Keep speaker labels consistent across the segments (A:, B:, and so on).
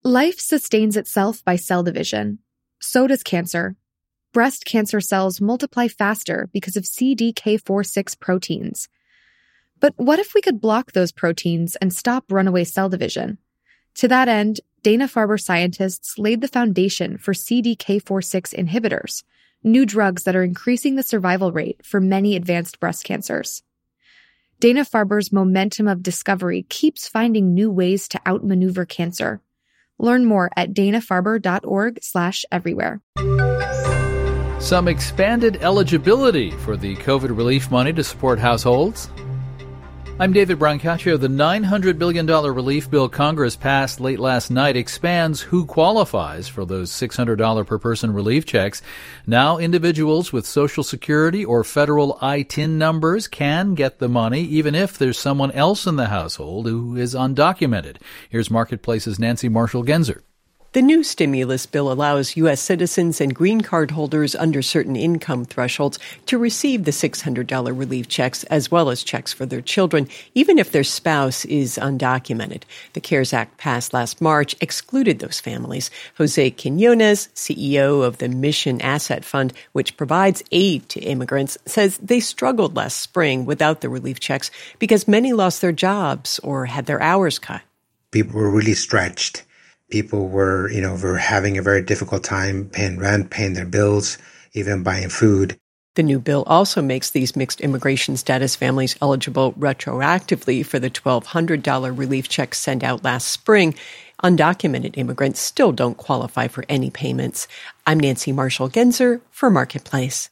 A: Life sustains itself by cell division. So does cancer. Breast cancer cells multiply faster because of CDK4/6 proteins. But what if we could block those proteins and stop runaway cell division? To that end, Dana-Farber scientists laid the foundation for CDK4/6 inhibitors, new drugs that are increasing the survival rate for many advanced breast cancers. Dana-Farber's momentum of discovery keeps finding new ways to outmaneuver cancer. Learn more at danafarber.org/everywhere.
B: Some expanded eligibility for the COVID relief money to support households. I'm David Brancaccio. The $900 billion relief bill Congress passed late last night expands who qualifies for those $600 per person relief checks. Now individuals with Social Security or federal ITIN numbers can get the money, even if there's someone else in the household who is undocumented. Here's Marketplace's Nancy Marshall-Genzer.
C: The new stimulus bill allows U.S. citizens and green card holders under certain income thresholds to receive the $600 relief checks as well as checks for their children, even if their spouse is undocumented. The CARES Act passed last March excluded those families. Jose Quinones, CEO of the Mission Asset Fund, which provides aid to immigrants, says they struggled last spring without the relief checks because many lost their jobs or had their hours cut.
D: People were really stretched. People were having a very difficult time paying rent, paying their bills, even buying food.
C: The new bill also makes these mixed immigration status families eligible retroactively for the $1,200 relief check sent out last spring. Undocumented immigrants still don't qualify for any payments. I'm Nancy Marshall-Genzer for Marketplace.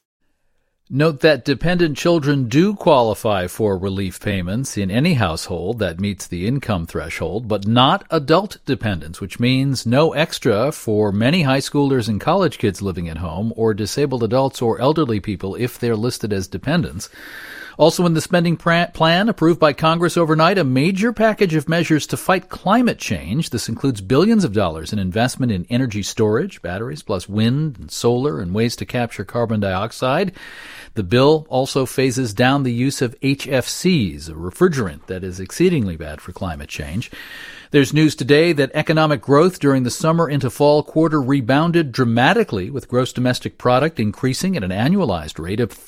B: Note that dependent children do qualify for relief payments in any household that meets the income threshold, but not adult dependents, which means no extra for many high schoolers and college kids living at home or disabled adults or elderly people if they're listed as dependents. Also in the spending plan approved by Congress overnight, a major package of measures to fight climate change. This includes billions of dollars in investment in energy storage, batteries, plus wind and solar and ways to capture carbon dioxide. The bill also phases down the use of HFCs, a refrigerant that is exceedingly bad for climate change. There's news today that economic growth during the summer into fall quarter rebounded dramatically, with gross domestic product increasing at an annualized rate of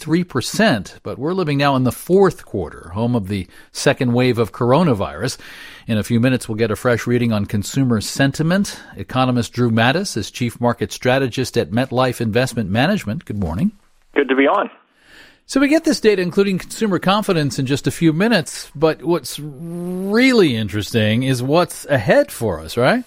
B: 33%. But we're living now in the fourth quarter, home of the second wave of coronavirus. In a few minutes, we'll get a fresh reading on consumer sentiment. Economist Drew Mattis is chief market strategist at MetLife Investment Management. Good morning.
E: Good to be on.
B: So we get this data, including consumer confidence, in just a few minutes. But what's really interesting is what's ahead for us, right?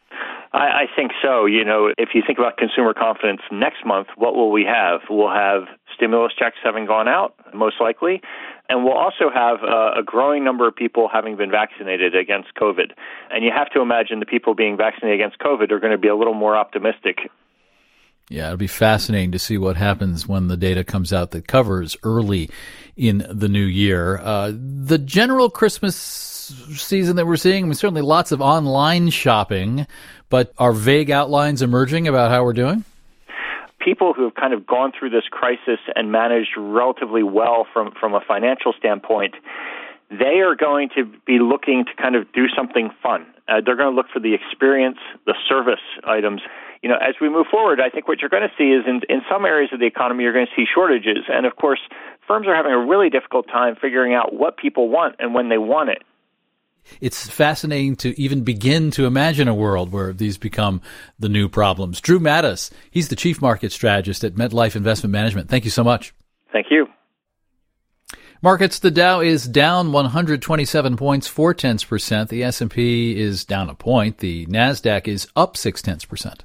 E: I think so. If you think about consumer confidence next month, what will we have? We'll have stimulus checks having gone out, most likely. And we'll also have a growing number of people having been vaccinated against COVID. And you have to imagine the people being vaccinated against COVID are going to be a little more optimistic.
B: Yeah, it'll be fascinating to see what happens when the data comes out that covers early in the new year. The general Christmas season that we're seeing, certainly lots of online shopping, but are vague outlines emerging about how we're doing?
E: People who have kind of gone through this crisis and managed relatively well from a financial standpoint, they are going to be looking to kind of do something fun. They're going to look for the experience, the service items. As we move forward, I think what you're going to see is in some areas of the economy, you're going to see shortages. And of course, firms are having a really difficult time figuring out what people want and when they want it.
B: It's fascinating to even begin to imagine a world where these become the new problems. Drew Mattis, he's the chief market strategist at MetLife Investment Management. Thank you so much.
E: Thank you.
B: Markets, the Dow is down 127 points, 0.4%. The S&P is down a point. The NASDAQ is up 0.6%.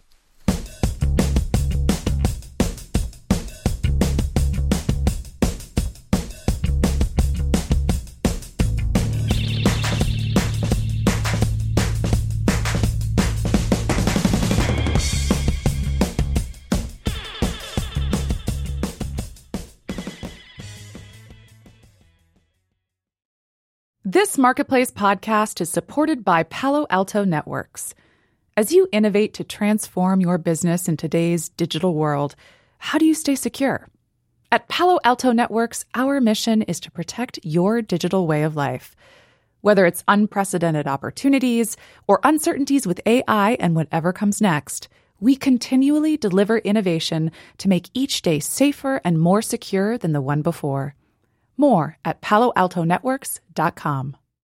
F: This Marketplace podcast is supported by Palo Alto Networks. As you innovate to transform your business in today's digital world, how do you stay secure? At Palo Alto Networks, our mission is to protect your digital way of life. Whether it's unprecedented opportunities or uncertainties with AI and whatever comes next, we continually deliver innovation to make each day safer and more secure than the one before. More at PaloAltoNetworks.com.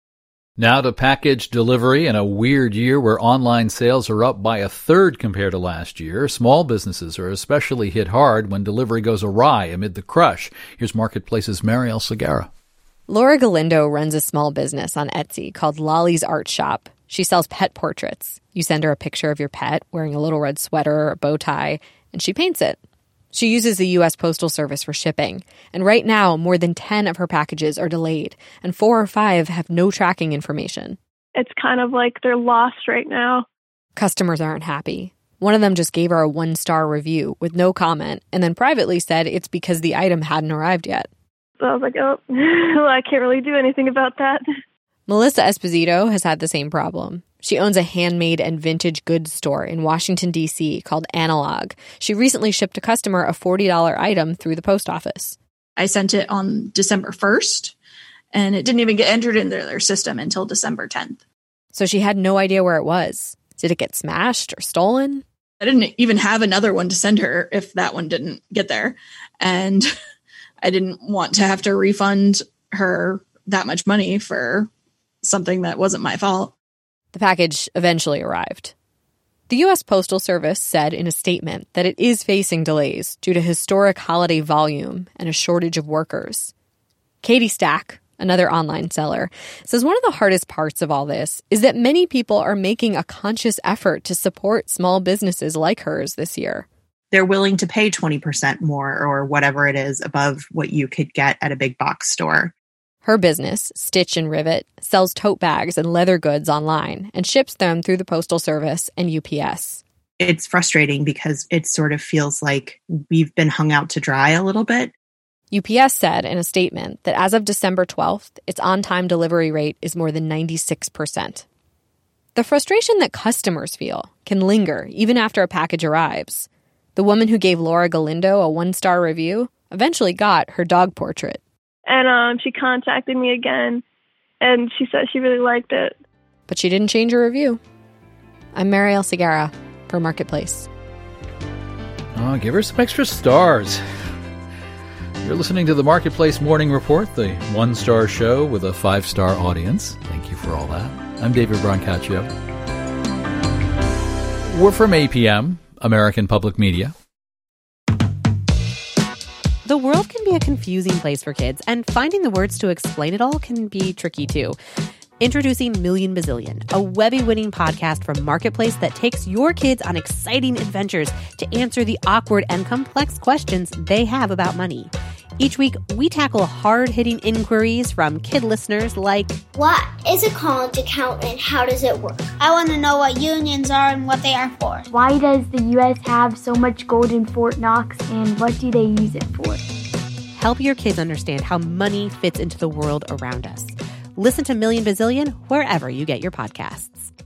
B: Now to package delivery. In a weird year where online sales are up by a third compared to last year, small businesses are especially hit hard when delivery goes awry amid the crush. Here's Marketplace's Marielle Segarra.
A: Laura Galindo runs a small business on Etsy called Lolly's Art Shop. She sells pet portraits. You send her a picture of your pet wearing a little red sweater or a bow tie, and she paints it. She uses the U.S. Postal Service for shipping, and right now, more than 10 of her packages are delayed, and 4 or 5 have no tracking information.
G: It's kind of like they're lost right now.
A: Customers aren't happy. One of them just gave her a 1-star review with no comment, and then privately said it's because the item hadn't arrived yet.
G: So I was like, oh, well, I can't really do anything about that.
A: Melissa Esposito has had the same problem. She owns a handmade and vintage goods store in Washington, D.C. called Analog. She recently shipped a customer a $40 item through the post office.
H: I sent it on December 1st, and it didn't even get entered into their system until December 10th.
A: So she had no idea where it was. Did it get smashed or stolen?
H: I didn't even have another one to send her if that one didn't get there. And I didn't want to have to refund her that much money for something that wasn't my fault.
A: The package eventually arrived. The U.S. Postal Service said in a statement that it is facing delays due to historic holiday volume and a shortage of workers. Katie Stack, another online seller, says one of the hardest parts of all this is that many people are making a conscious effort to support small businesses like hers this year.
I: They're willing to pay 20% more or whatever it is above what you could get at a big box store.
A: Her business, Stitch and Rivet, sells tote bags and leather goods online and ships them through the Postal Service and UPS.
I: It's frustrating because it sort of feels like we've been hung out to dry a little bit.
A: UPS said in a statement that as of December 12th, its on-time delivery rate is more than 96%. The frustration that customers feel can linger even after a package arrives. The woman who gave Laura Galindo a 1-star review eventually got her dog portrait.
G: And she contacted me again, and she said she really liked it.
A: But she didn't change her review. I'm Marielle Segarra for Marketplace.
B: Oh, give her some extra stars. You're listening to the Marketplace Morning Report, the 1-star show with a 5-star audience. Thank you for all that. I'm David Brancaccio. We're from APM, American Public Media.
J: The world can be a confusing place for kids, and finding the words to explain it all can be tricky too. Introducing Million Bazillion, a Webby-winning podcast from Marketplace that takes your kids on exciting adventures to answer the awkward and complex questions they have about money. Each week, we tackle hard-hitting inquiries from kid listeners like,
K: what is a college account and how does it work? I want to know what unions are and what they are for.
L: Why does the U.S. have so much gold in Fort Knox and what do they use it for?
J: Help your kids understand how money fits into the world around us. Listen to Million Bazillion wherever you get your podcasts.